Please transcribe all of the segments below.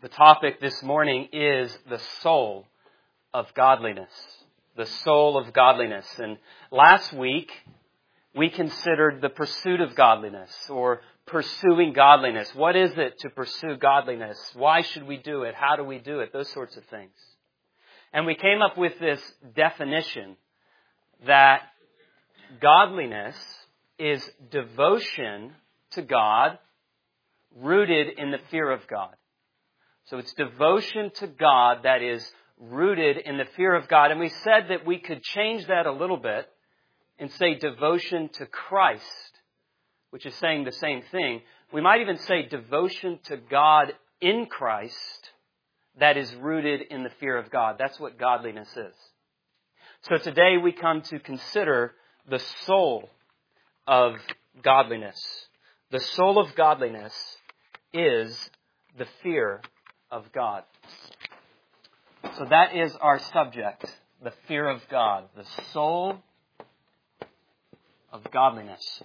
The topic this morning is the soul of godliness. The soul of godliness. And last week, we considered the pursuit of godliness or pursuing godliness. What is it to pursue godliness? Why should we do it? How do we do it? Those sorts of things. And we came up with this definition that godliness is devotion to God rooted in the fear of God. So it's devotion to God that is rooted in the fear of God. And we said that we could change that a little bit and say devotion to Christ, which is saying the same thing. We might even say devotion to God in Christ that is rooted in the fear of God. That's what godliness is. So today we come to consider the soul of godliness. The soul of godliness is the fear of God. So that is our subject, the fear of God, the soul of godliness.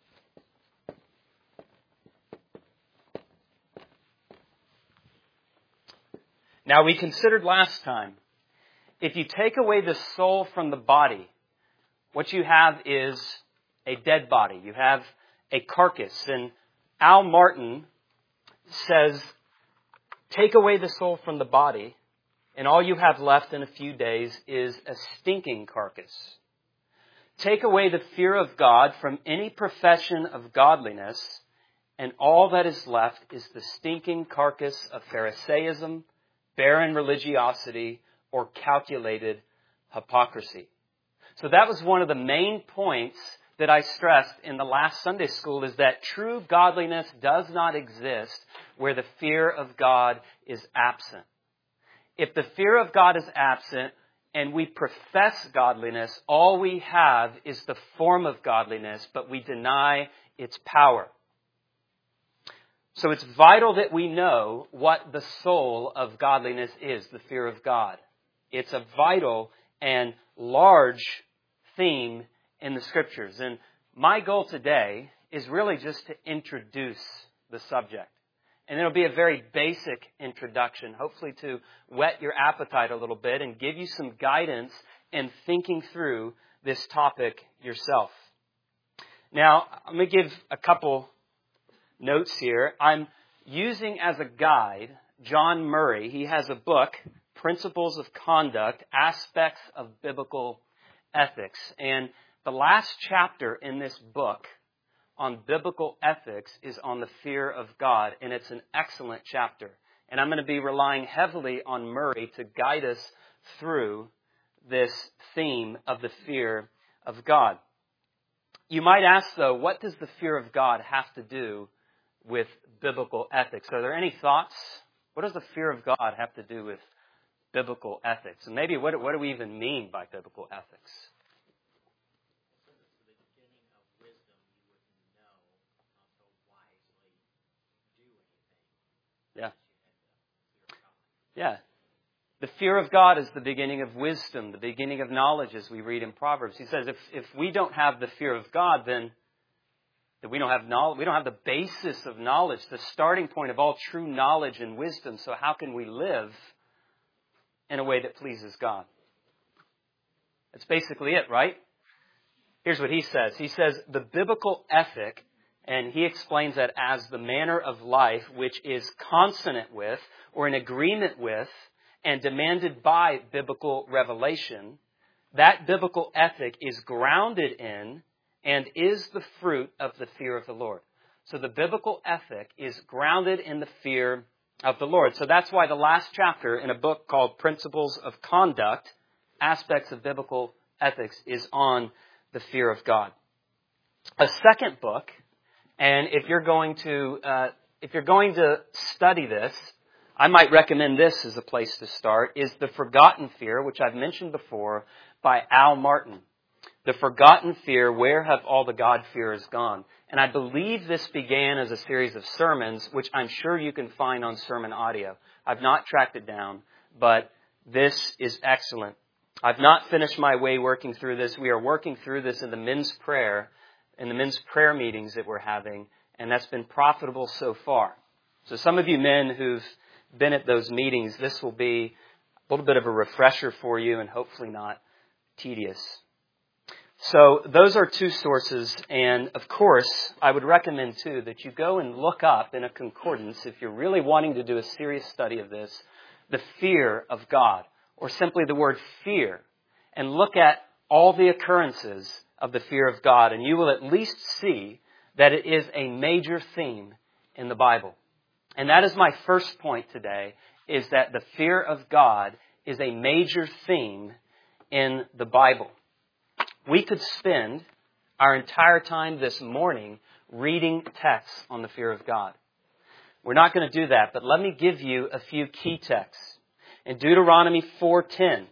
Now we considered last time, if you take away the soul from the body, what you have is a dead body. You have a carcass. And Al Martin says, take away the soul from the body, and all you have left in a few days is a stinking carcass. Take away the fear of God from any profession of godliness, and all that is left is the stinking carcass of Pharisaism, barren religiosity, or calculated hypocrisy. So that was one of the main points that I stressed in the last Sunday school, is that true godliness does not exist where the fear of God is absent. If the fear of God is absent and we profess godliness, all we have is the form of godliness, but we deny its power. So it's vital that we know what the soul of godliness is, the fear of God. It's a vital and large theme in the Scriptures. And my goal today is really just to introduce the subject. And it'll be a very basic introduction, hopefully to whet your appetite a little bit and give you some guidance in thinking through this topic yourself. Now, I'm going to give a couple notes here. I'm using as a guide John Murray. He has a book, Principles of Conduct, Aspects of Biblical Ethics. And the last chapter in this book on biblical ethics is on the fear of God, and it's an excellent chapter. And I'm going to be relying heavily on Murray to guide us through this theme of the fear of God. You might ask, though, what does the fear of God have to do with biblical ethics? Are there any thoughts? What does the fear of God have to do with biblical ethics? And maybe what do we even mean by biblical ethics? Yeah. The fear of God is the beginning of wisdom, the beginning of knowledge, as we read in Proverbs. He says if we don't have the fear of God, then we don't have knowledge. We don't have the basis of knowledge, the starting point of all true knowledge and wisdom. So how can we live in a way that pleases God? That's basically it, right? Here's what he says. He says the biblical ethic, and he explains that as the manner of life which is consonant with or in agreement with and demanded by biblical revelation. That biblical ethic is grounded in and is the fruit of the fear of the Lord. So the biblical ethic is grounded in the fear of the Lord. So that's why the last chapter in a book called Principles of Conduct, Aspects of Biblical Ethics, is on the fear of God. A second book, and if you're going to study this, I might recommend this as a place to start, is The Forgotten Fear, which I've mentioned before, by Al Martin. The Forgotten Fear, Where Have All the God-Fearers Gone? And I believe this began as a series of sermons, which I'm sure you can find on sermon audio. I've not tracked it down, but this is excellent. I've not finished my way working through this. We are working through this in the men's prayer meetings that we're having, and that's been profitable so far. So some of you men who've been at those meetings, this will be a little bit of a refresher for you and hopefully not tedious. So those are two sources, and of course, I would recommend too that you go and look up in a concordance, if you're really wanting to do a serious study of this, the fear of God, or simply the word fear, and look at all the occurrences of the fear of God, and you will at least see that it is a major theme in the Bible. And that is my first point today, is that the fear of God is a major theme in the Bible. We could spend our entire time this morning reading texts on the fear of God. We're not going to do that, but let me give you a few key texts. In Deuteronomy 4:10,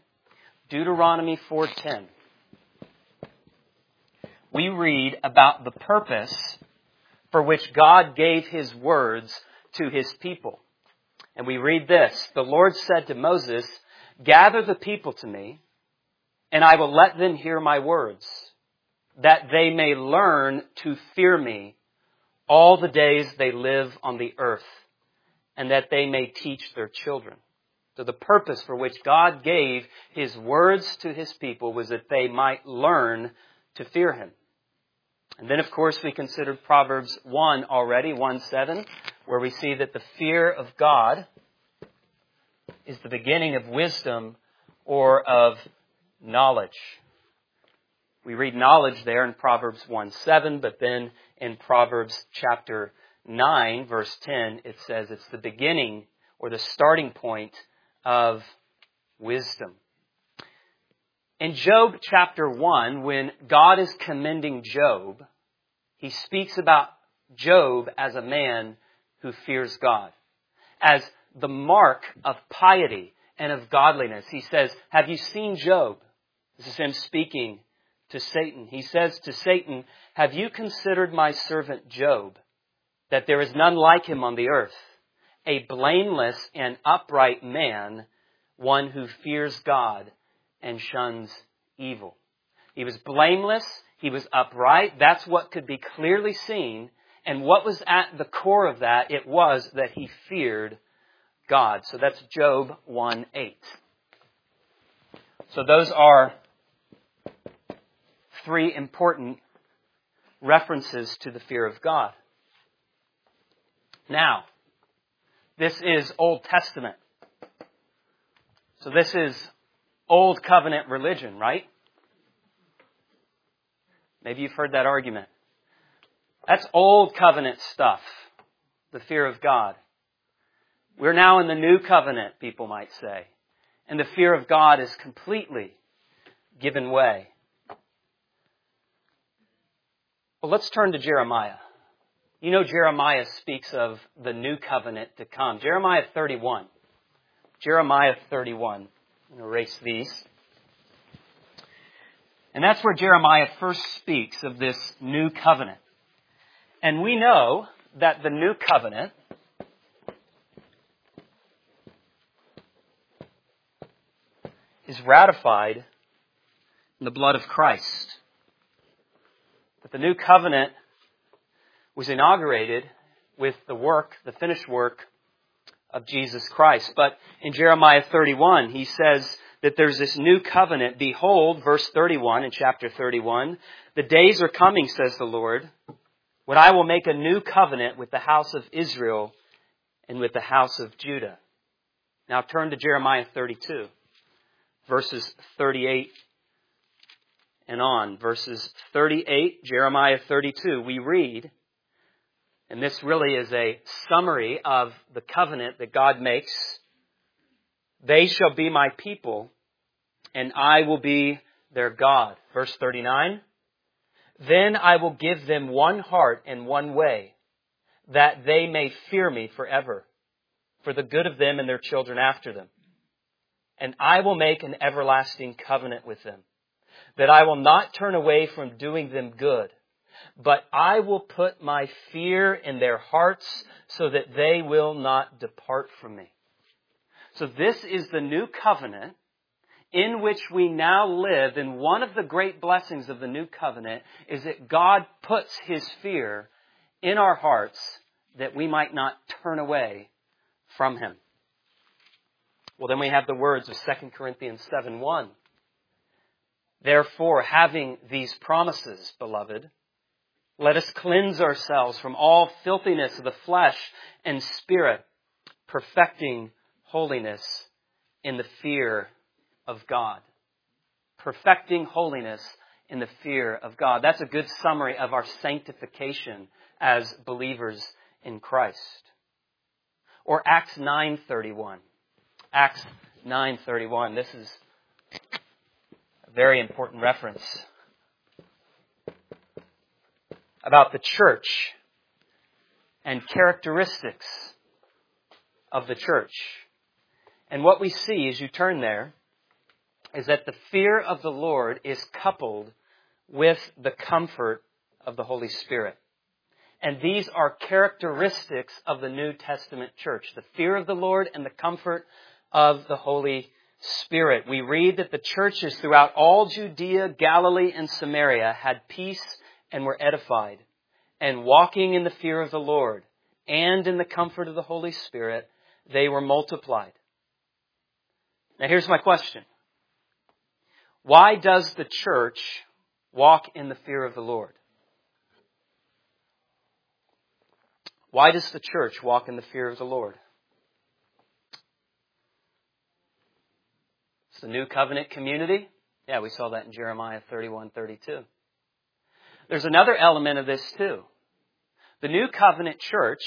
we read about the purpose for which God gave His words to His people. And we read this: "The Lord said to Moses, 'Gather the people to me, and I will let them hear my words, that they may learn to fear me all the days they live on the earth, and that they may teach their children.'" So the purpose for which God gave His words to His people was that they might learn to fear Him. And then, of course, we considered Proverbs 1 already, 1:7, where we see that the fear of God is the beginning of wisdom or of knowledge. We read knowledge there in Proverbs 1:7, but then in Proverbs chapter 9, verse 10, it says it's the beginning or the starting point of wisdom. In Job chapter 1, when God is commending Job, He speaks about Job as a man who fears God, as the mark of piety and of godliness. He says, "Have you seen Job?" This is Him speaking to Satan. He says to Satan, "Have you considered my servant Job, that there is none like him on the earth, a blameless and upright man, one who fears God and shuns evil." He was blameless. He was upright. That's what could be clearly seen. And what was at the core of that? It was that he feared God. So that's Job 1:8. So those are three important references to the fear of God. Now, this is Old Testament. So this is Old Covenant religion, right? Maybe you've heard that argument. That's Old Covenant stuff, the fear of God. We're now in the New Covenant, people might say. And the fear of God is completely given way. Well, let's turn to Jeremiah. You know, Jeremiah speaks of the New Covenant to come. Jeremiah 31. Jeremiah 31. I'm going to erase these. And that's where Jeremiah first speaks of this New Covenant. And we know that the New Covenant is ratified in the blood of Christ. That the New Covenant was inaugurated with the finished work of Jesus Christ. But in Jeremiah 31, he says that there's this new covenant. "Behold," verse 31 in chapter 31, "the days are coming, says the Lord, when I will make a new covenant with the house of Israel and with the house of Judah." Now turn to Jeremiah 32, verses 38 and on. Verses 38, Jeremiah 32, we read, and this really is a summary of the covenant that God makes. "They shall be my people, and I will be their God." Verse 39, "Then I will give them one heart and one way, that they may fear me forever, for the good of them and their children after them. And I will make an everlasting covenant with them, that I will not turn away from doing them good, but I will put my fear in their hearts so that they will not depart from me." So this is the new covenant in which we now live. And one of the great blessings of the new covenant is that God puts His fear in our hearts that we might not turn away from Him. Well, then we have the words of 2 Corinthians 7:1. Therefore, having these promises, beloved, let us cleanse ourselves from all filthiness of the flesh and spirit, perfecting holiness in the fear of God. Perfecting holiness in the fear of God. That's a good summary of our sanctification as believers in Christ. Or Acts 9:31. Acts 9:31. This is a very important reference about the church and characteristics of the church. And what we see as you turn there is that the fear of the Lord is coupled with the comfort of the Holy Spirit. And these are characteristics of the New Testament church. The fear of the Lord and the comfort of the Holy Spirit. We read that the churches throughout all Judea, Galilee, and Samaria had peace and were edified. And walking in the fear of the Lord and in the comfort of the Holy Spirit, they were multiplied. Now here's my question. Why does the church walk in the fear of the Lord? Why does the church walk in the fear of the Lord? It's the new covenant community. Yeah, we saw that in Jeremiah 31:32. There's another element of this too. The new covenant church,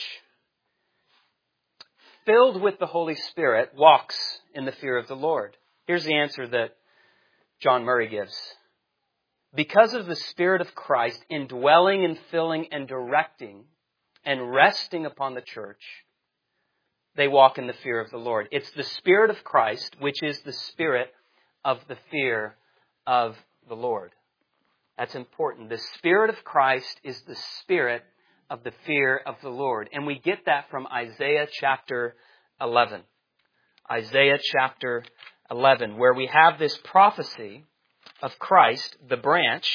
filled with the Holy Spirit, walks in the fear of the Lord. Here's the answer that John Murray gives. Because of the Spirit of Christ indwelling and filling and directing and resting upon the church, they walk in the fear of the Lord. It's the Spirit of Christ, which is the spirit of the fear of the Lord. That's important. The Spirit of Christ is the spirit of the fear of the Lord. And we get that from Isaiah chapter 11. Isaiah chapter 11, where we have this prophecy of Christ, the branch.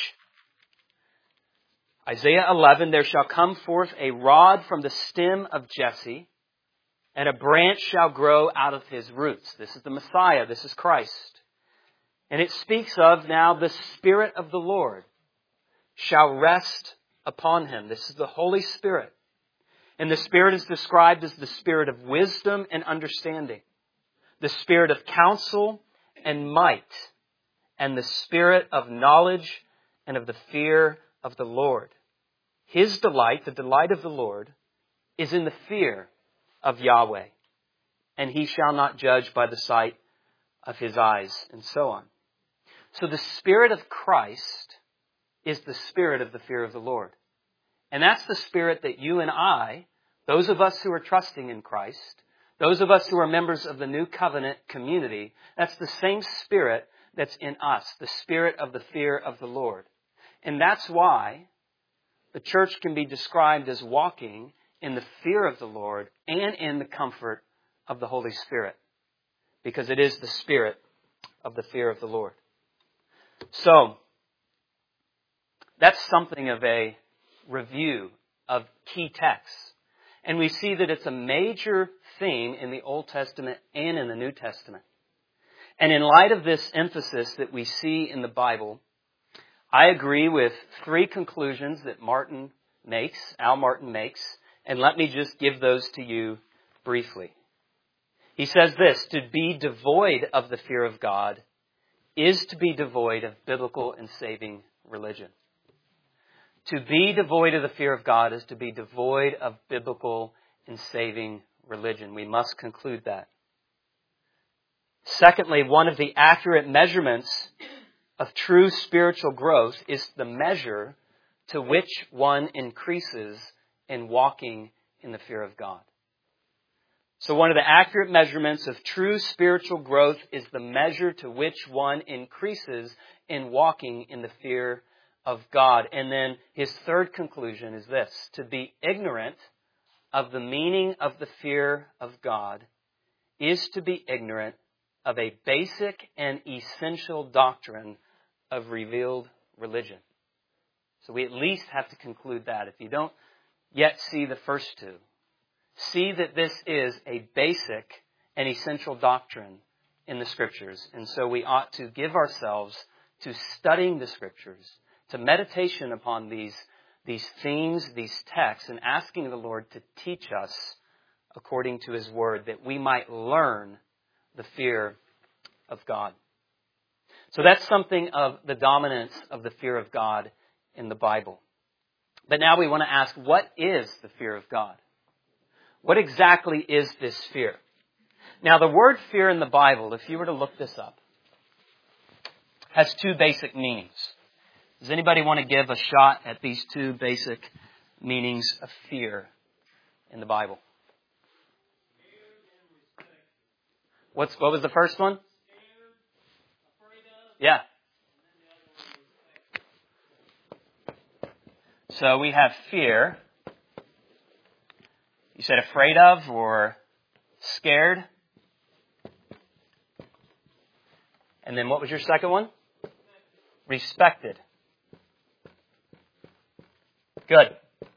Isaiah 11, there shall come forth a rod from the stem of Jesse, and a branch shall grow out of his roots. This is the Messiah. This is Christ. And it speaks of now the Spirit of the Lord shall rest upon him. This is the Holy Spirit. And the Spirit is described as the Spirit of wisdom and understanding, the Spirit of counsel and might, and the Spirit of knowledge and of the fear of the Lord. His delight, the delight of the Lord, is in the fear of Yahweh, and he shall not judge by the sight of his eyes, and so on. So the Spirit of Christ is the spirit of the fear of the Lord. And that's the spirit that you and I, those of us who are trusting in Christ, those of us who are members of the New Covenant community, that's the same spirit that's in us, the spirit of the fear of the Lord. And that's why the church can be described as walking in the fear of the Lord and in the comfort of the Holy Spirit, because it is the spirit of the fear of the Lord. So, that's something of a review of key texts. And we see that it's a major theme in the Old Testament and in the New Testament. And in light of this emphasis that we see in the Bible, I agree with three conclusions that Al Martin makes, and let me just give those to you briefly. He says this: to be devoid of the fear of God is to be devoid of biblical and saving religion. To be devoid of the fear of God is to be devoid of biblical and saving religion. We must conclude that. Secondly, one of the accurate measurements of true spiritual growth is the measure to which one increases in walking in the fear of God. So one of the accurate measurements of true spiritual growth is the measure to which one increases in walking in the fear of God. And then his third conclusion is this: to be ignorant of the meaning of the fear of God is to be ignorant of a basic and essential doctrine of revealed religion. So we at least have to conclude that. If you don't yet see the first two, see that this is a basic and essential doctrine in the Scriptures. And so we ought to give ourselves to studying the Scriptures, to meditation upon these themes, these texts, and asking the Lord to teach us according to His Word, that we might learn the fear of God. So that's something of the dominance of the fear of God in the Bible. But now we want to ask, what is the fear of God? What exactly is this fear? Now, the word fear in the Bible, if you were to look this up, has two basic meanings. Does anybody want to give a shot at these two basic meanings of fear in the Bible? What was the first one? Yeah. So we have fear. You said afraid of or scared. And then what was your second one? Respected. Good.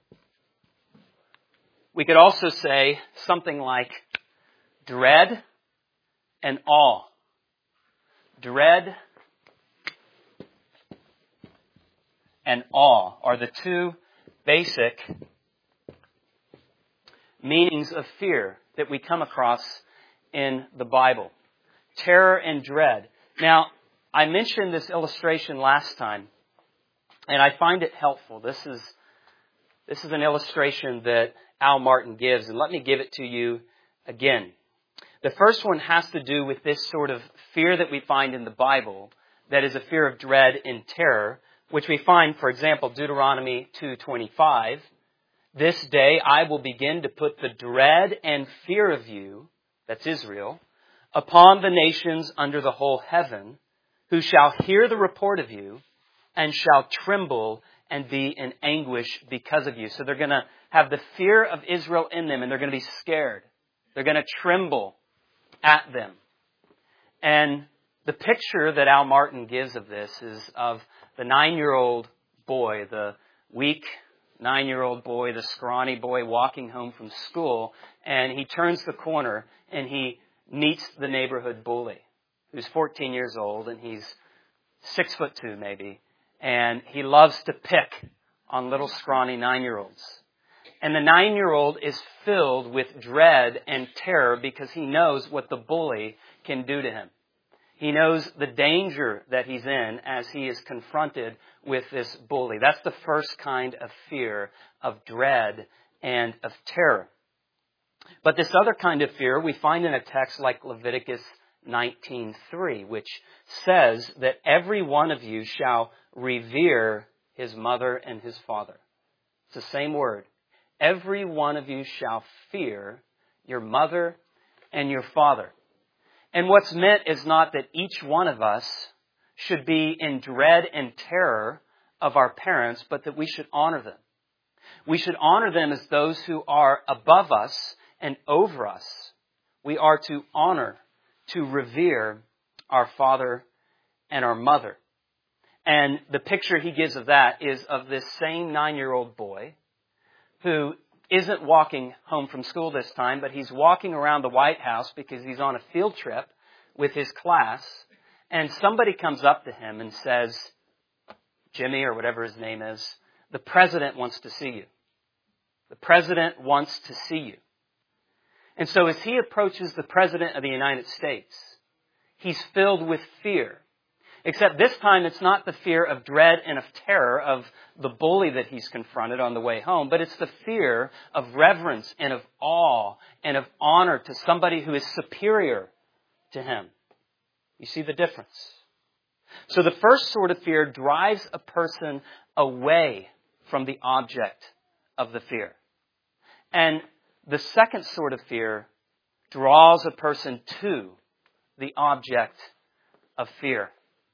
We could also say something like dread and awe. Dread and awe are the two basic meanings of fear that we come across in the Bible. Terror and dread. Now, I mentioned this illustration last time, and I find it helpful. This is an illustration that Al Martin gives, and let me give it to you again. The first one has to do with this sort of fear that we find in the Bible, that is a fear of dread and terror, which we find, for example, Deuteronomy 2:25. This day I will begin to put the dread and fear of you, that's Israel, upon the nations under the whole heaven, who shall hear the report of you and shall tremble and be in anguish because of you. So they're going to have the fear of Israel in them, and they're going to be scared. They're going to tremble at them. And the picture that Al Martin gives of this is of the 9-year-old boy, the weak 9-year-old boy, the scrawny boy walking home from school, and he turns the corner and he meets the neighborhood bully, who's 14 years old, and he's 6'2" maybe, and he loves to pick on little scrawny 9-year-olds. And the 9-year-old is filled with dread and terror because he knows what the bully can do to him. He knows the danger that he's in as he is confronted with this bully. That's the first kind of fear, of dread and of terror. But this other kind of fear we find in a text like Leviticus 19:3, which says that every one of you shall revere his mother and his father. It's the same word. Every one of you shall fear your mother and your father. And what's meant is not that each one of us should be in dread and terror of our parents, but that we should honor them. We should honor them as those who are above us and over us. We are to honor, to revere our father and our mother. And the picture he gives of that is of this same 9-year-old boy who isn't walking home from school this time, but he's walking around the White House because he's on a field trip with his class, and somebody comes up to him and says, Jimmy, or whatever his name is, the president wants to see you. The president wants to see you. And so as he approaches the president of the United States, he's filled with fear. Except this time it's not the fear of dread and of terror of the bully that he's confronted on the way home, but it's the fear of reverence and of awe and of honor to somebody who is superior to him. You see the difference? So the first sort of fear drives a person away from the object of the fear. And the second sort of fear draws a person to the object of fear.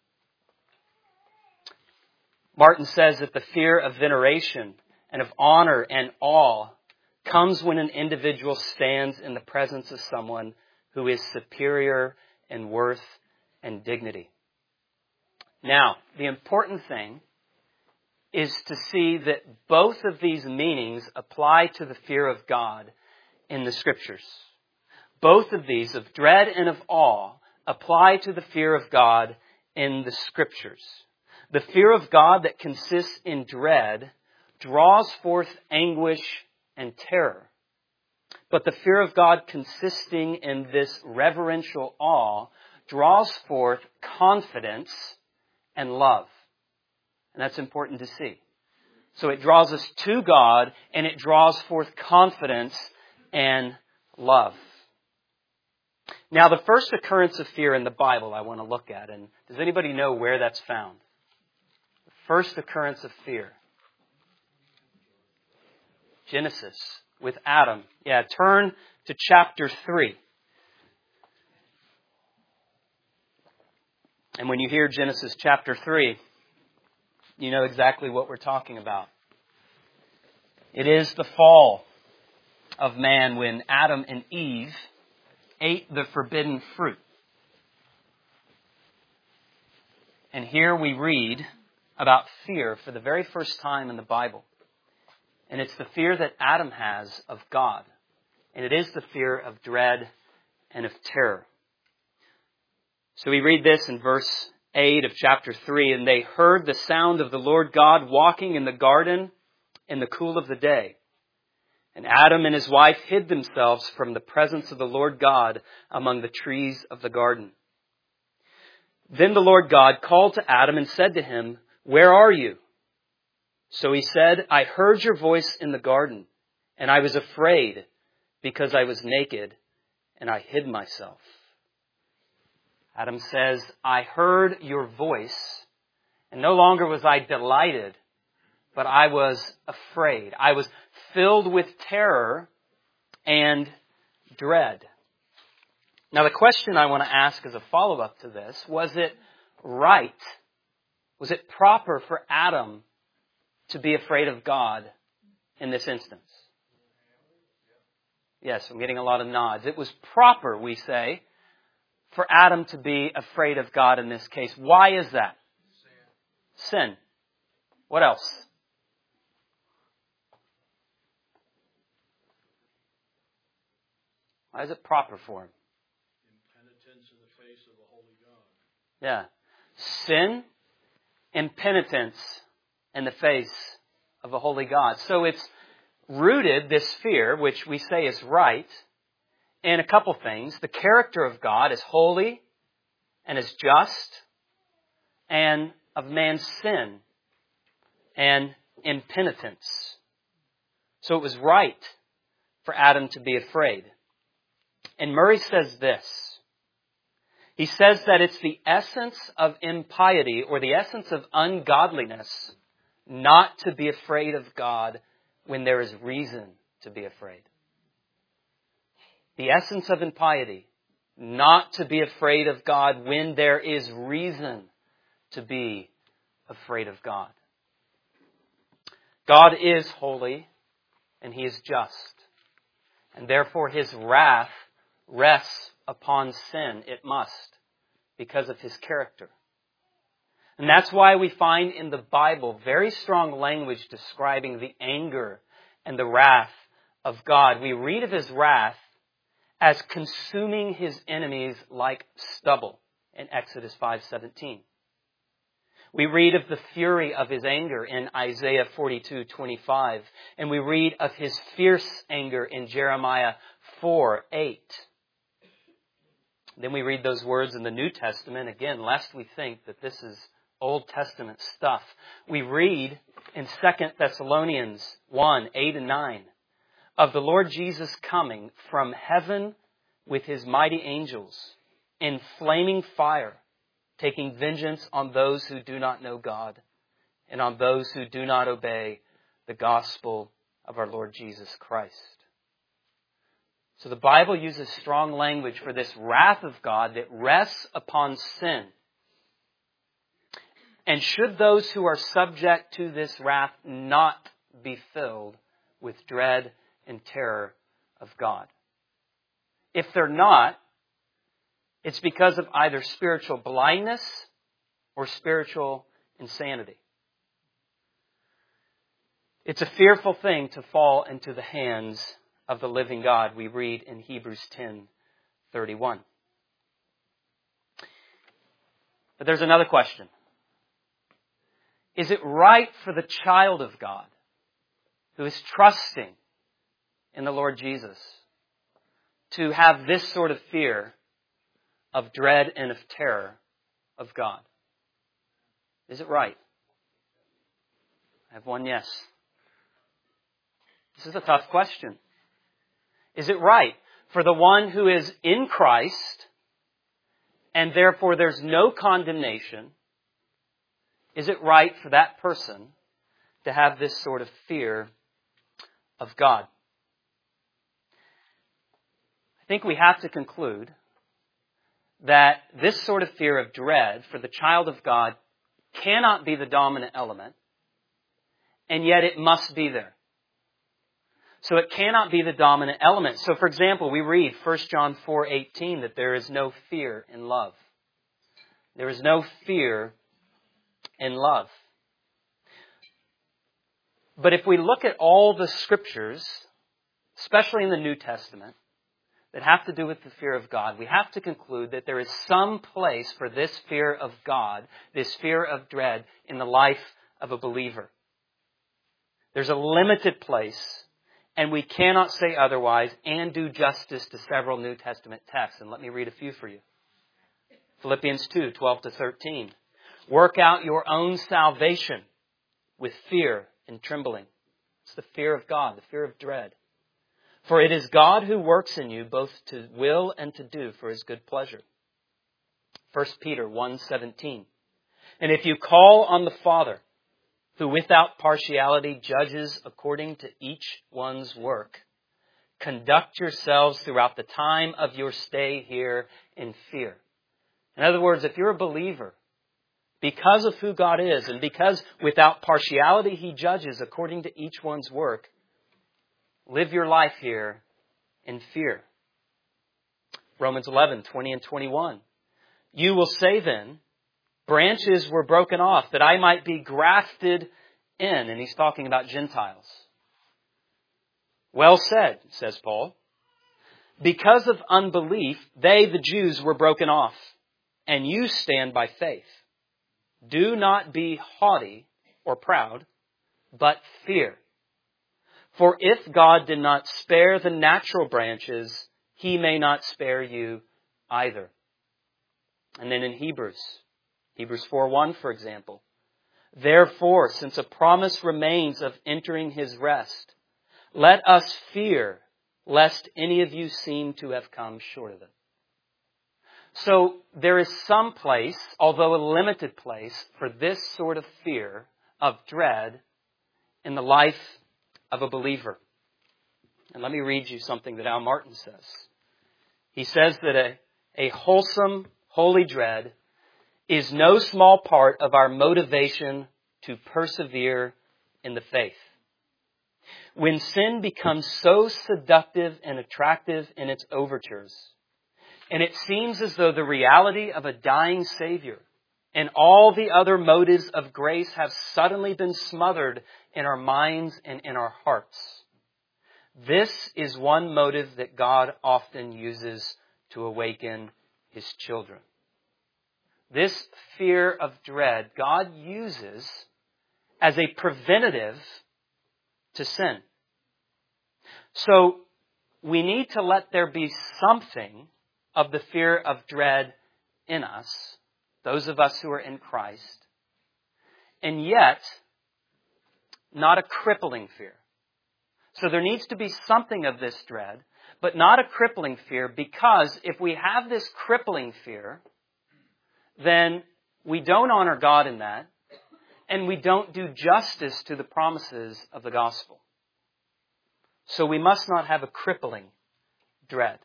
Martin says that the fear of veneration and of honor and awe comes when an individual stands in the presence of someone who is superior in worth and dignity. Now, the important thing is to see that both of these meanings apply to the fear of God in the Scriptures. Both of these, of dread and of awe, apply to the fear of God in the Scriptures. The fear of God that consists in dread draws forth anguish and terror. But the fear of God consisting in this reverential awe draws forth confidence and love. And that's important to see. So it draws us to God, and it draws forth confidence and love. Now, the first occurrence of fear in the Bible I want to look at, and does anybody know where that's found? The first occurrence of fear. Genesis, with Adam. Yeah, turn to chapter 3. And when you hear Genesis chapter 3, you know exactly what we're talking about. It is the fall of man when Adam and Eve ate the forbidden fruit. And here we read about fear for the very first time in the Bible. And it's the fear that Adam has of God. And it is the fear of dread and of terror. So we read this in verse 8 of chapter 3. And they heard the sound of the Lord God walking in the garden in the cool of the day. And Adam and his wife hid themselves from the presence of the Lord God among the trees of the garden. Then the Lord God called to Adam and said to him, "Where are you?" So he said, "I heard your voice in the garden, and I was afraid because I was naked, and I hid myself." Adam says, "I heard your voice, and no longer was I delighted, but I was afraid." I was filled with terror and dread. Now, the question I want to ask as a follow-up to this, was it right? Was it proper for Adam to be afraid of God in this instance? Yes, I'm getting a lot of nods. It was proper, we say, for Adam to be afraid of God in this case. Why is that? Sin. What else? Why is it proper for him? Impenitence in the face of the holy God. Yeah. Sin, impenitence in the face of a holy God. So it's rooted, this fear, which we say is right, in a couple things. The character of God is holy and is just, and of man's sin and impenitence. So it was right for Adam to be afraid. And Murray says this. He says that it's the essence of impiety or the essence of ungodliness not to be afraid of God when there is reason to be afraid. The essence of impiety, not to be afraid of God when there is reason to be afraid of God. God is holy and He is just. And therefore His wrath rests upon sin. It must, because of His character. And that's why we find in the Bible very strong language describing the anger and the wrath of God. We read of His wrath as consuming His enemies like stubble in Exodus 5:17. We read of the fury of His anger in Isaiah 42:25. And we read of His fierce anger in Jeremiah 4:8. Then we read those words in the New Testament, again, lest we think that this is Old Testament stuff. We read in 2 Thessalonians 1:8 and 9, of the Lord Jesus coming from heaven with His mighty angels in flaming fire, taking vengeance on those who do not know God and on those who do not obey the gospel of our Lord Jesus Christ. So the Bible uses strong language for this wrath of God that rests upon sin. And should those who are subject to this wrath not be filled with dread and terror of God? If they're not, it's because of either spiritual blindness or spiritual insanity. It's a fearful thing to fall into the hands of the living God, we read in Hebrews 10:31. But there's another question. Is it right for the child of God who is trusting in the Lord Jesus to have this sort of fear of dread and of terror of God? Is it right? I have one yes. This is a tough question. Is it right for the one who is in Christ and therefore there's no condemnation? Is it right for that person to have this sort of fear of God? I think we have to conclude that this sort of fear of dread for the child of God cannot be the dominant element, and yet it must be there. So it cannot be the dominant element. So for example, we read 1 John 4:18 that there is no fear in love. There is no fear in love. But if we look at all the scriptures, especially in the New Testament, that have to do with the fear of God, we have to conclude that there is some place for this fear of God, this fear of dread, in the life of a believer. There's a limited place, and we cannot say otherwise and do justice to several New Testament texts. And let me read a few for you. Philippians 2:12-13. Work out your own salvation with fear and trembling. It's the fear of God, the fear of dread. For it is God who works in you both to will and to do for His good pleasure. 1 Peter 1:17. And if you call on the Father, who without partiality judges according to each one's work, conduct yourselves throughout the time of your stay here in fear. In other words, if you're a believer, because of who God is, and because without partiality He judges according to each one's work, live your life here in fear. Romans 11:20-21. You will say then, branches were broken off that I might be grafted in. And he's talking about Gentiles. Well said, says Paul. Because of unbelief, they, the Jews, were broken off. And you stand by faith. Do not be haughty or proud, but fear. For if God did not spare the natural branches, He may not spare you either. And then in Hebrews 4:1, for example. Therefore, since a promise remains of entering His rest, let us fear, lest any of you seem to have come short of it. So there is some place, although a limited place, for this sort of fear of dread in the life of a believer. And let me read you something that Al Martin says. He says that a wholesome, holy dread is no small part of our motivation to persevere in the faith. When sin becomes so seductive and attractive in its overtures, and it seems as though the reality of a dying Savior and all the other motives of grace have suddenly been smothered in our minds and in our hearts, this is one motive that God often uses to awaken His children. This fear of dread God uses as a preventative to sin. So we need to let there be something of the fear of dread in us, those of us who are in Christ, and yet not a crippling fear. So there needs to be something of this dread, but not a crippling fear, because if we have this crippling fear, then we don't honor God in that, and we don't do justice to the promises of the gospel. So we must not have a crippling dread.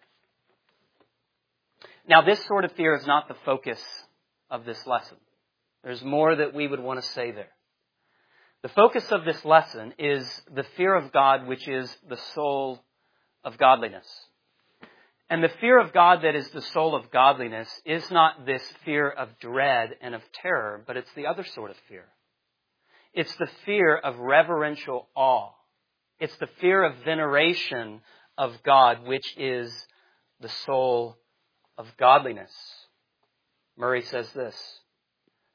Now, this sort of fear is not the focus of this lesson. There's more that we would want to say there. The focus of this lesson is the fear of God, which is the soul of godliness. And the fear of God that is the soul of godliness is not this fear of dread and of terror, but it's the other sort of fear. It's the fear of reverential awe. It's the fear of veneration of God, which is the soul of godliness. Murray says this: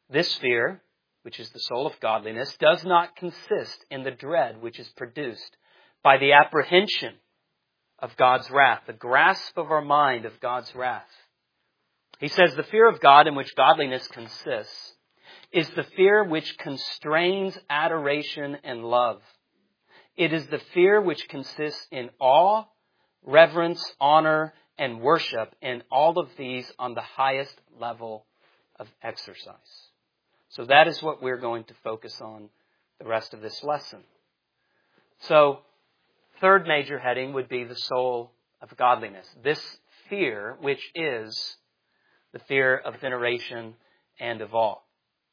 This fear, which is the soul of godliness, does not consist in the dread which is produced by the apprehension of God's wrath, the grasp of our mind of God's wrath. He says the fear of God in which godliness consists is the fear which constrains adoration and love. It is the fear which consists in awe, reverence, honor, and worship, and all of these on the highest level of exercise. So that is what we're going to focus on the rest of this lesson. So, third major heading would be the soul of godliness. This fear, which is the fear of veneration and of awe.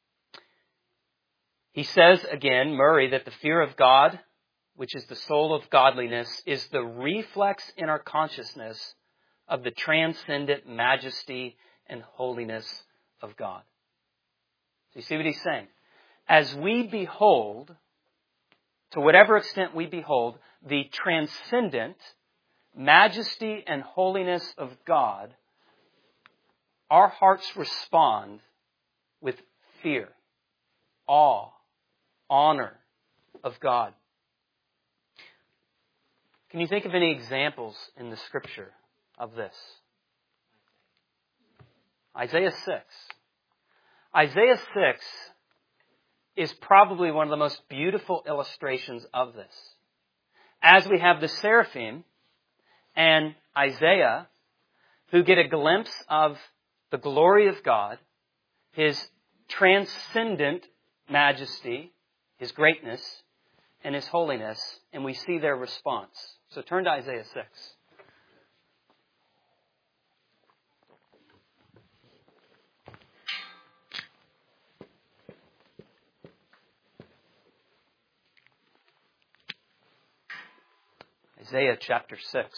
He says again, Murray, that the fear of God, which is the soul of godliness, is the reflex in our consciousness of the transcendent majesty and holiness of God. So you see what he's saying? As we behold, to whatever extent we behold, the transcendent majesty and holiness of God, our hearts respond with fear, awe, honor of God. Can you think of any examples in the Scripture of this? Isaiah 6. Isaiah 6 is probably one of the most beautiful illustrations of this. As we have the seraphim and Isaiah, who get a glimpse of the glory of God, His transcendent majesty, His greatness, and His holiness, and we see their response. So turn to Isaiah 6. Isaiah chapter 6.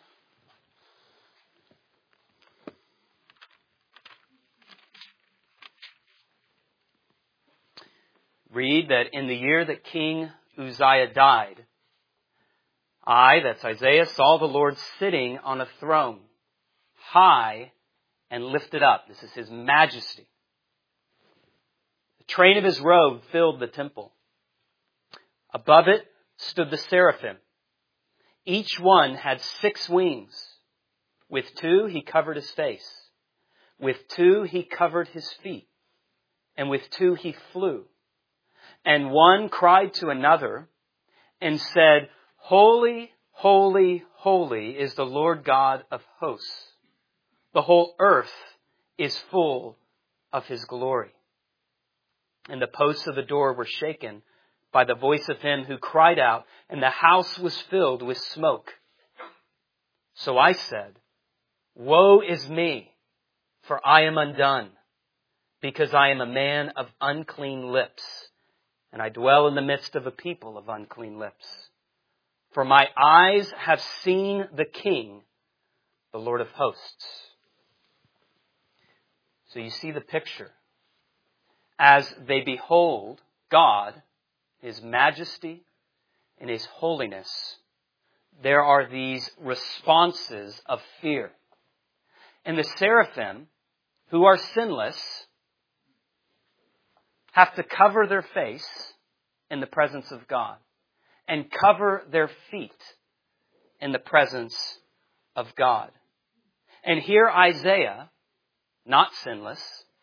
Read that in the year that King Uzziah died, I, that's Isaiah, saw the Lord sitting on a throne, high and lifted up. This is His majesty. The train of His robe filled the temple. Above it stood the seraphim. Each one had 6 wings. With 2 He covered His face. With 2 He covered His feet. And with 2 He flew. And one cried to another and said, Holy, holy, holy is the Lord God of hosts. The whole earth is full of His glory. And the posts of the door were shaken by the voice of him who cried out, and the house was filled with smoke. So I said, Woe is me, for I am undone, because I am a man of unclean lips, and I dwell in the midst of a people of unclean lips. For my eyes have seen the King, the Lord of hosts. So you see the picture. As they behold God, His majesty and His holiness, there are these responses of fear. And the seraphim, who are sinless, have to cover their face in the presence of God and cover their feet in the presence of God. And here Isaiah, not sinless,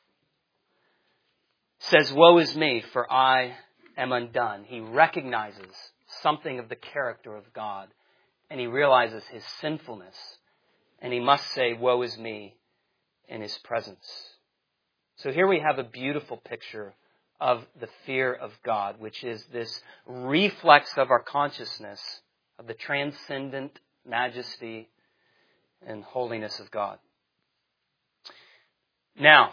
says, Woe is me, for I am undone. He recognizes something of the character of God, and he realizes his sinfulness, and he must say, Woe is me, in His presence. So here we have a beautiful picture of the fear of God, which is this reflex of our consciousness of the transcendent majesty and holiness of God. Now,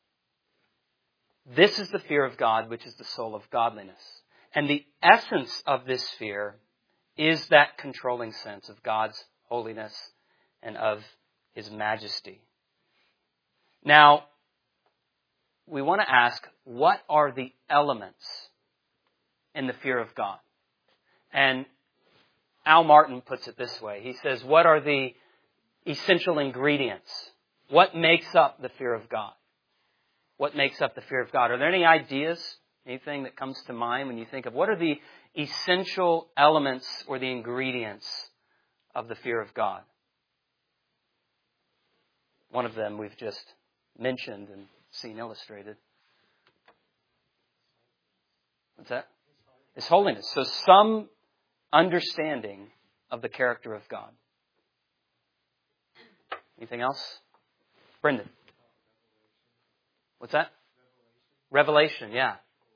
this is the fear of God, which is the soul of godliness. And the essence of this fear is that controlling sense of God's holiness and of His majesty. Now, we want to ask, what are the elements in the fear of God? And Al Martin puts it this way. He says, what are the essential ingredients? What makes up the fear of God? what makes up the fear of God. Are there any ideas, anything that comes to mind when you think of what are the essential elements or the ingredients of the fear of God? One of them we've just mentioned and seen illustrated. What's that? It's holiness. So some understanding of the character of God. Anything else? Brendan. What's that? Revelation, yeah.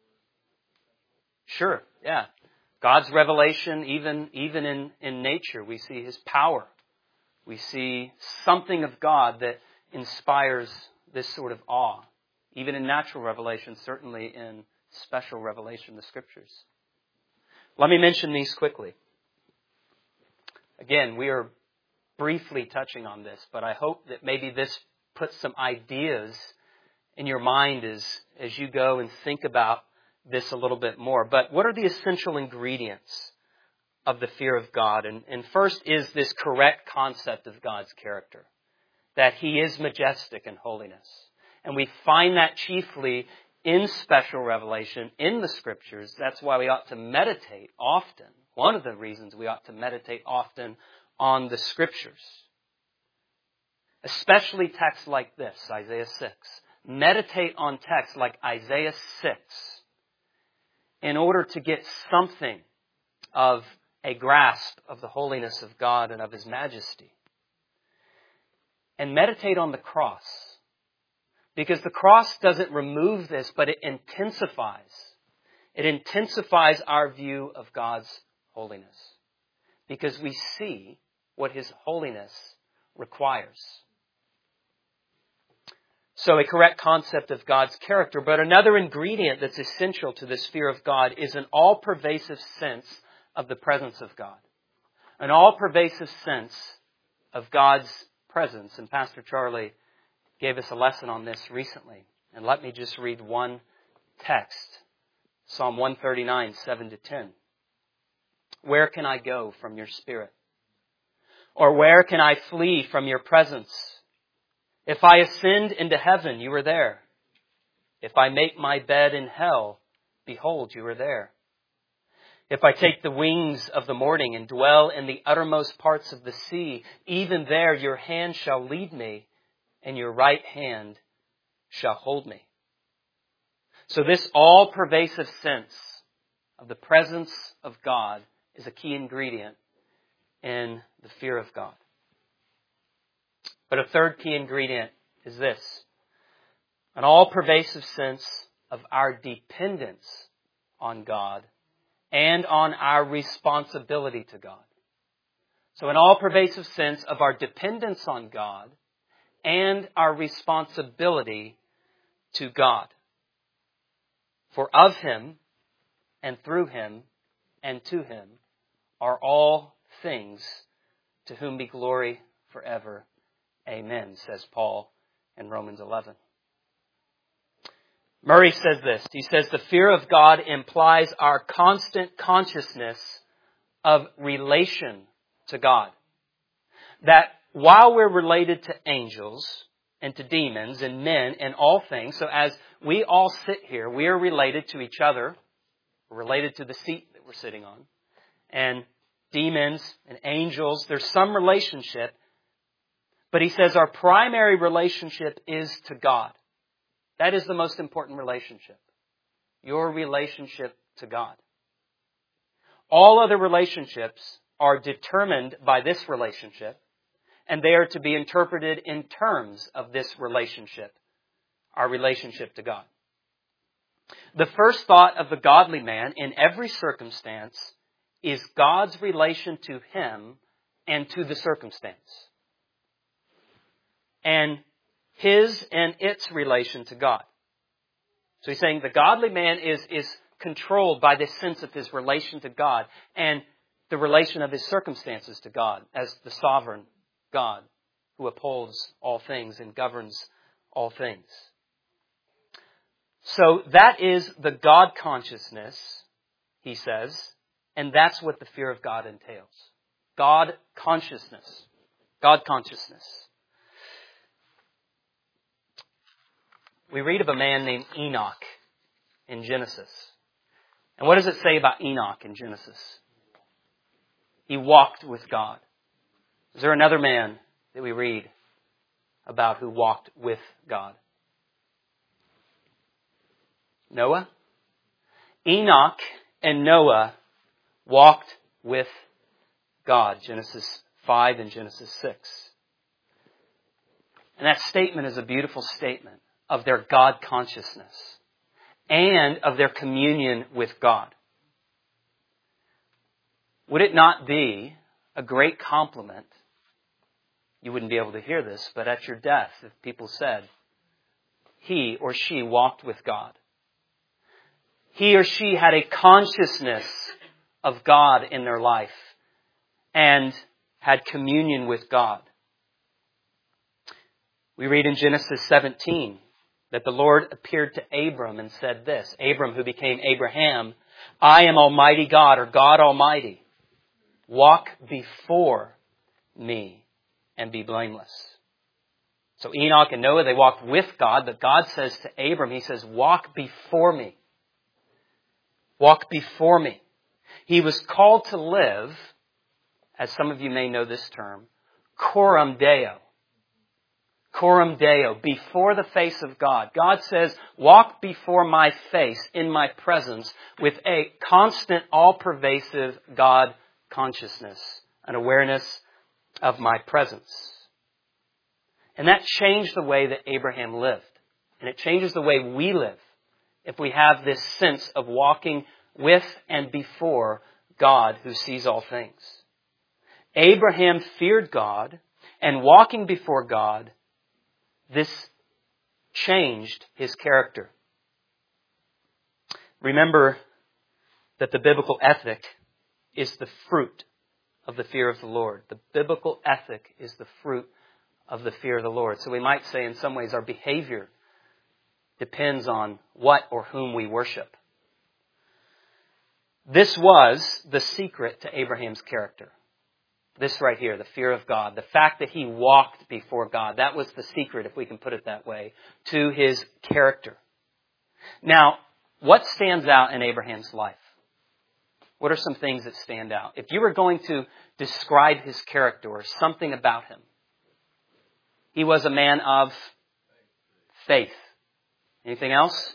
Sure, yeah. God's revelation, even in nature, we see His power. We see something of God that inspires this sort of awe. Even in natural revelation, certainly in special revelation, the Scriptures. Let me mention these quickly. Again, we are briefly touching on this, but I hope that maybe this puts some ideas in your mind as you go and think about this a little bit more. But what are the essential ingredients of the fear of God? And first is this correct concept of God's character, that He is majestic in holiness. And we find that chiefly in special revelation, in the Scriptures. That's why we ought to meditate often. One of the reasons we ought to meditate often on the Scriptures. Especially texts like this, Isaiah 6. Meditate on texts like Isaiah 6 in order to get something of a grasp of the holiness of God and of His majesty. And meditate on the cross. Because the cross doesn't remove this, but it intensifies. It intensifies our view of God's holiness. Because we see what His holiness requires. So a correct concept of God's character. But another ingredient that's essential to this fear of God is an all-pervasive sense of the presence of God. An all-pervasive sense of God's presence. And Pastor Charlie gave us a lesson on this recently. And let me just read one text. Psalm 139, 7-10. Where can I go from your Spirit? Or where can I flee from your presence? If I ascend into heaven, you are there. If I make my bed in hell, behold, you are there. If I take the wings of the morning and dwell in the uttermost parts of the sea, even there your hand shall lead me, and your right hand shall hold me. So this all-pervasive sense of the presence of God is a key ingredient in the fear of God. But a third key ingredient is this: an all-pervasive sense of our dependence on God and on our responsibility to God. So an all-pervasive sense of our dependence on God and our responsibility to God. For of Him and through Him and to Him are all things, to whom be glory forever. Amen, says Paul in Romans 11. Murray says this. He says, the fear of God implies our constant consciousness of relation to God. That while we're related to angels and to demons and men and all things, so as we all sit here, we are related to each other. We're related to the seat that we're sitting on. And demons and angels, there's some relationship. But he says our primary relationship is to God. That is the most important relationship. Your relationship to God. All other relationships are determined by this relationship, and they are to be interpreted in terms of this relationship, our relationship to God. The first thought of the godly man in every circumstance is God's relation to him and to the circumstance. And his and its relation to God. So he's saying the godly man is controlled by this sense of his relation to God and the relation of his circumstances to God as the sovereign God who upholds all things and governs all things. So that is the God consciousness, he says, and that's what the fear of God entails. God consciousness. God consciousness. we read of a man named Enoch in Genesis. And what does it say about Enoch in Genesis? He walked with God. Is there another man that we read about who walked with God? Noah? Enoch and Noah walked with God. Genesis 5 and Genesis 6. And that statement is a beautiful statement of their God consciousness and of their communion with God. Would it not be a great compliment? You wouldn't be able to hear this, but at your death, if people said, he or she walked with God. He or she had a consciousness of God in their life and had communion with God. We read in Genesis 17 that the Lord appeared to Abram and said this, Abram, who became Abraham, I am Almighty God, or God Almighty. Walk before me and be blameless. So Enoch and Noah, they walked with God, but God says to Abram, He says, walk before me. Walk before me. He was called to live, as some of you may know this term, coram Deo. Coram Deo, before the face of God. God says, walk before my face, in my presence, with a constant, all-pervasive God consciousness, an awareness of my presence. And that changed the way that Abraham lived. And it changes the way we live if we have this sense of walking with and before God who sees all things. Abraham feared God, and walking before God, this changed his character. Remember that the biblical ethic is the fruit of the fear of the Lord. The biblical ethic is the fruit of the fear of the Lord. So we might say in some ways our behavior depends on what or whom we worship. This was the secret to Abraham's character. This right here, the fear of God, the fact that he walked before God, that was the secret, if we can put it that way, to his character. Now, what stands out in Abraham's life? What are some things that stand out? If you were going to describe his character or something about him, he was a man of faith. Anything else?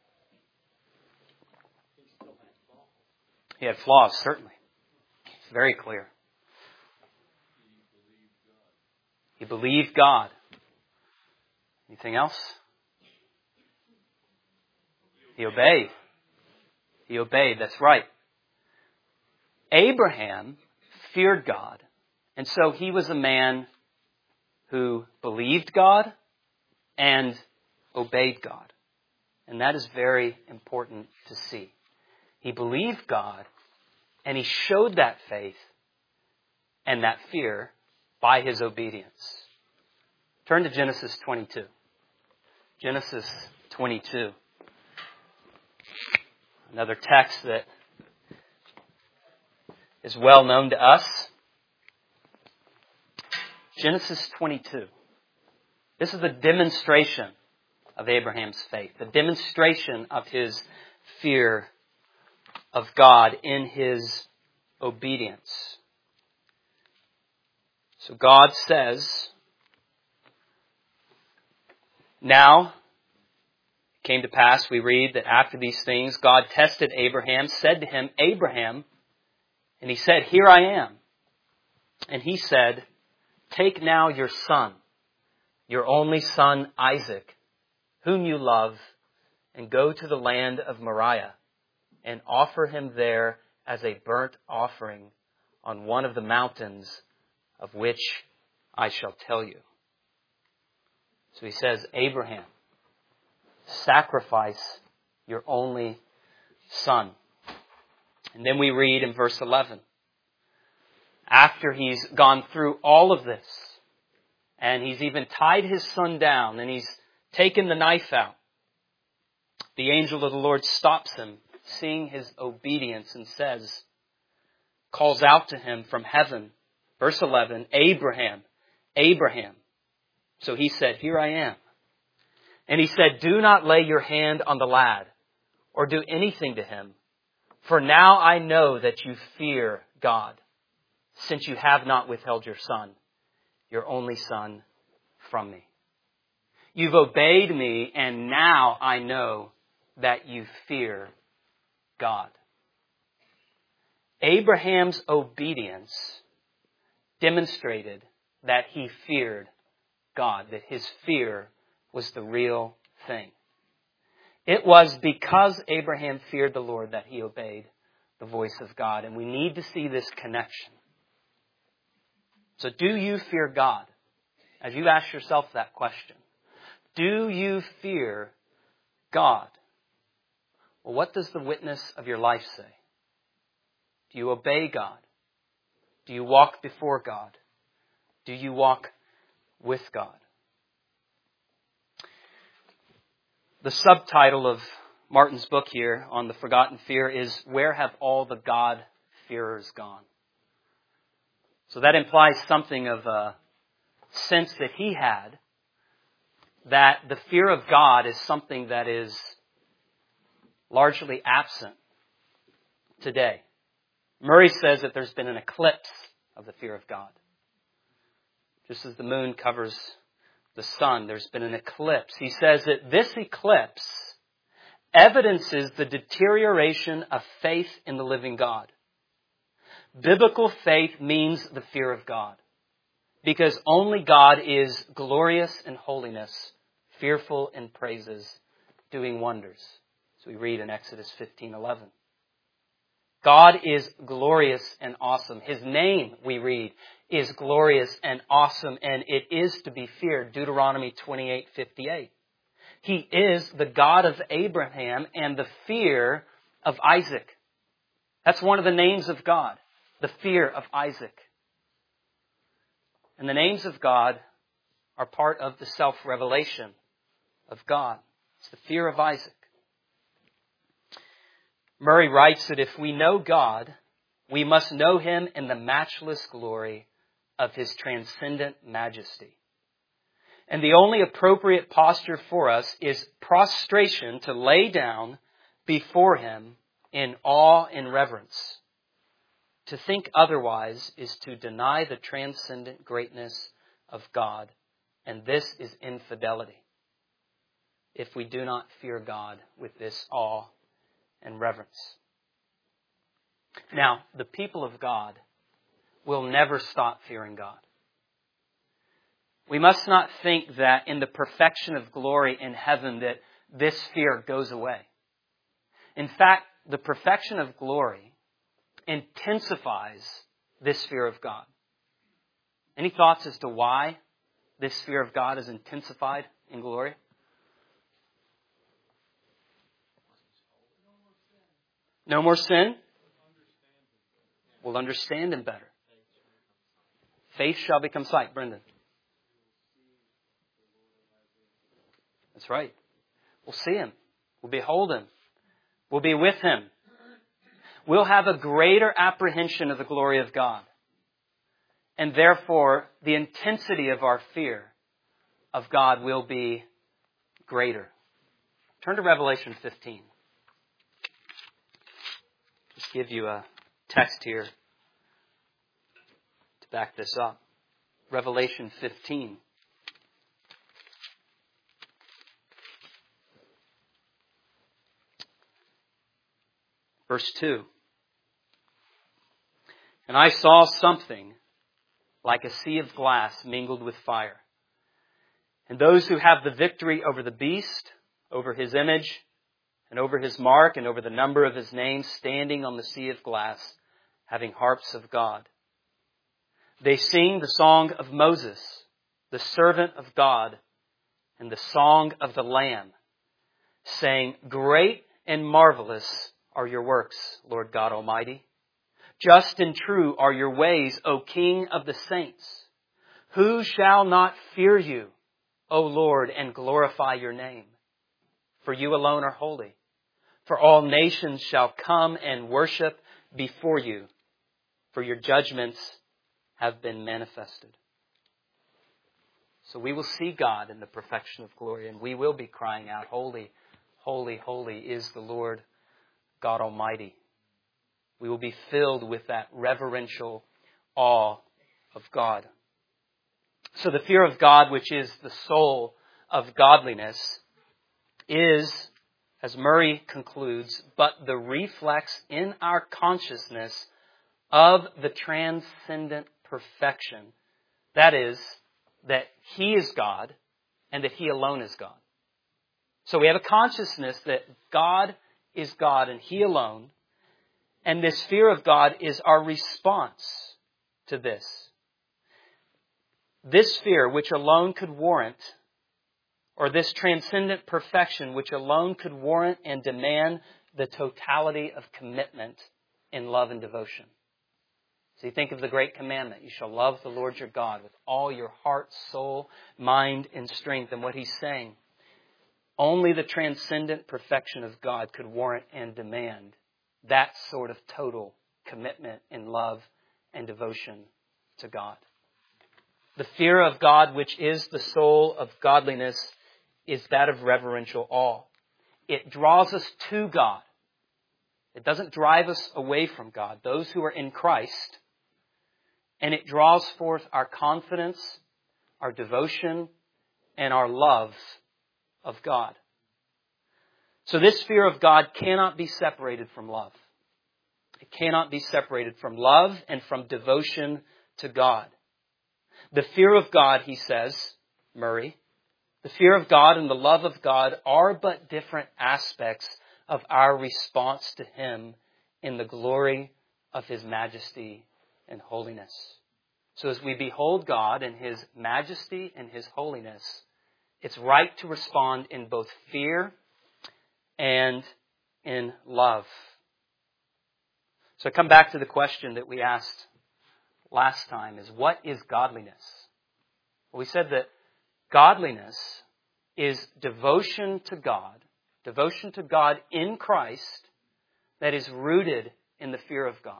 He had flaws, certainly. It's very clear. He believed God. Anything else? He obeyed. He obeyed, that's right. Abraham feared God, and so he was a man who believed God and obeyed God. And that is very important to see. He believed God, and he showed that faith and that fear by his obedience. Turn to Genesis 22. Genesis 22. Another text that is well known to us. Genesis 22. This is the demonstration of Abraham's faith, the demonstration of his fear of God in his obedience. So God says, now it came to pass, we read, that after these things God tested Abraham, said to him, Abraham, and he said, here I am. And he said, take now your son, your only son Isaac, whom you love, and go to the land of Moriah, and offer him there as a burnt offering on one of the mountains of which I shall tell you. So he says, Abraham, sacrifice your only son. And then we read in verse 11, after he's gone through all of this, and he's even tied his son down, and he's taken the knife out, the angel of the Lord stops him, seeing his obedience, and says, calls out to him from heaven, verse 11, Abraham, Abraham. So he said, here I am. And he said, "Do not lay your hand on the lad or do anything to him. For now I know that you fear God, since you have not withheld your son, your only son, from me. You've obeyed me, and now I know that you fear God." Abraham's obedience demonstrated that he feared God, that his fear was the real thing. It was because Abraham feared the Lord that he obeyed the voice of God. And we need to see this connection. So do you fear God? As you ask yourself that question, do you fear God? Well, what does the witness of your life say? Do you obey God? Do you walk before God? Do you walk with God? The subtitle of Martin's book here on the forgotten fear is, "Where Have All the God-Fearers Gone?" So that implies something of a sense that he had that the fear of God is something that is largely absent today. Murray says that there's been an eclipse of the fear of God. Just as the moon covers the sun, there's been an eclipse. He says that this eclipse evidences the deterioration of faith in the living God. Biblical faith means the fear of God, because only God is glorious in holiness, fearful in praises, doing wonders. So we read in Exodus 15:11. God is glorious and awesome. His name, we read, is glorious and awesome, and it is to be feared. Deuteronomy 28:58. He is the God of Abraham and the fear of Isaac. That's one of the names of God, the fear of Isaac. And the names of God are part of the self-revelation of God. It's the fear of Isaac. Murray writes that if we know God, we must know Him in the matchless glory of His transcendent majesty. And the only appropriate posture for us is prostration, to lay down before Him in awe and reverence. To think otherwise is to deny the transcendent greatness of God, and this is infidelity if we do not fear God with this awe and reverence. Now, the people of God will never stop fearing God. We must not think that in the perfection of glory in heaven that this fear goes away. In fact, the perfection of glory intensifies this fear of God. Any thoughts as to why this fear of God is intensified in glory? No more sin? We'll understand Him better. Faith shall become sight. Brendan. That's right. We'll see Him. We'll behold Him. We'll be with Him. We'll have a greater apprehension of the glory of God. And therefore, the intensity of our fear of God will be greater. Turn to Revelation 15. Just give you a text here to back this up. Revelation 15. Verse 2. And I saw something like a sea of glass mingled with fire. And those who have the victory over the beast, over his image, and over his mark, and over the number of his name, standing on the sea of glass, having harps of God. They sing the song of Moses, the servant of God, and the song of the Lamb, saying, "Great and marvelous are your works, Lord God Almighty. Just and true are your ways, O King of the saints. Who shall not fear you, O Lord, and glorify your name? For you alone are holy. For all nations shall come and worship before you, for your judgments have been manifested." So we will see God in the perfection of glory, and we will be crying out, Holy, holy, holy is the Lord God Almighty. We will be filled with that reverential awe of God. So the fear of God, which is the soul of godliness, is, as Murray concludes, but the reflex in our consciousness of the transcendent perfection. That is, that He is God and that He alone is God. So we have a consciousness that God is God and He alone. And this fear of God is our response to this. This fear, which alone could warrant, or this transcendent perfection, which alone could warrant and demand the totality of commitment in love and devotion. So you think of the great commandment, you shall love the Lord your God with all your heart, soul, mind, and strength. And what He's saying, only the transcendent perfection of God could warrant and demand that sort of total commitment in love and devotion to God. The fear of God, which is the soul of godliness, is that of reverential awe. It draws us to God. It doesn't drive us away from God, those who are in Christ. And it draws forth our confidence, our devotion, and our love of God. So this fear of God cannot be separated from love. It cannot be separated from love and from devotion to God. The fear of God, he says, Murray, the fear of God and the love of God are but different aspects of our response to Him in the glory of His majesty and holiness. So as we behold God in His majesty and His holiness, it's right to respond in both fear and in love. So I come back to the question that we asked last time, is what is godliness? Well, we said that godliness is devotion to God in Christ that is rooted in the fear of God.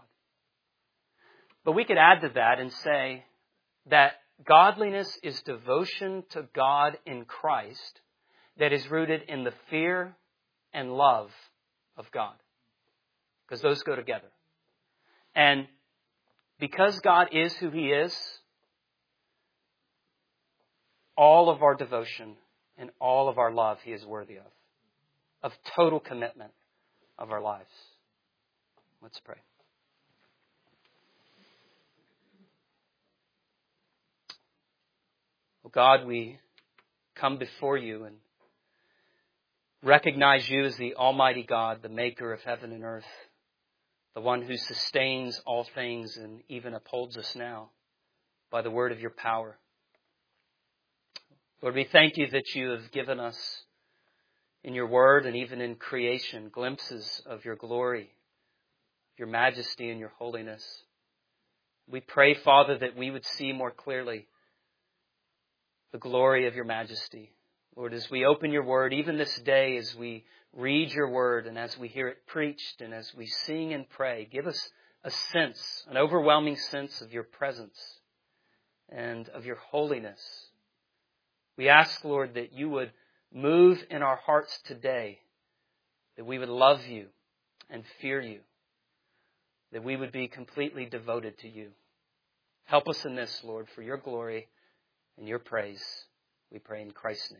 But we could add to that and say that godliness is devotion to God in Christ that is rooted in the fear and love of God. Because those go together. And because God is who He is, all of our devotion and all of our love He is worthy of total commitment of our lives. Let's pray. Oh God, we come before You and recognize You as the Almighty God, the maker of heaven and earth, the one who sustains all things and even upholds us now by the word of Your power. Lord, we thank You that You have given us in Your word and even in creation glimpses of Your glory, Your majesty and Your holiness. We pray, Father, that we would see more clearly the glory of Your majesty. Lord, as we open Your word, even this day, as we read Your word and as we hear it preached and as we sing and pray, give us a sense, an overwhelming sense of Your presence and of Your holiness. We ask, Lord, that You would move in our hearts today, that we would love You and fear You, that we would be completely devoted to You. Help us in this, Lord, for Your glory and Your praise. We pray in Christ's name.